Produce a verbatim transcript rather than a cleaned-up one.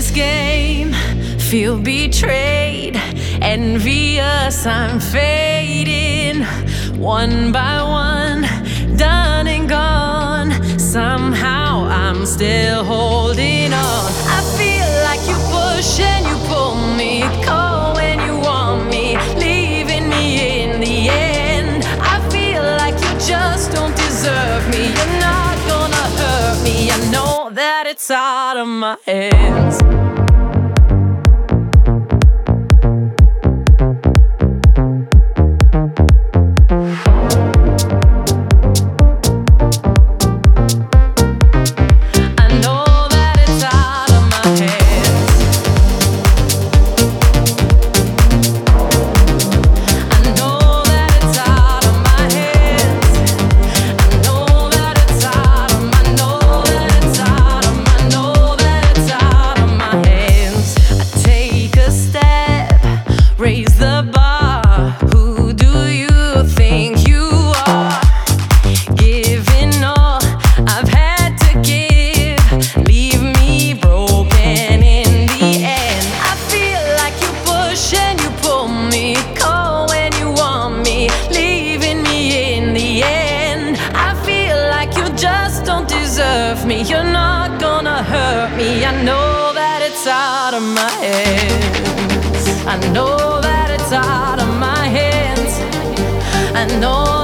this game, feel betrayed, envious, I'm fading. One by one, done and gone. Somehow I'm still holding on. I feel like you push and you pull me, call when you want me, leaving me in the end. I feel like you just don't deserve me. You're not gonna hurt me. I know that it's out of my hands. Raise the bar. Who do you think you are? Giving all I've had to give, leave me broken in the end. I feel like you push and you pull me, call when you want me, leaving me in the end. I feel like you just don't deserve me. You're not gonna hurt me. I know that it's out of my hands. I know that it's out of my hands. I know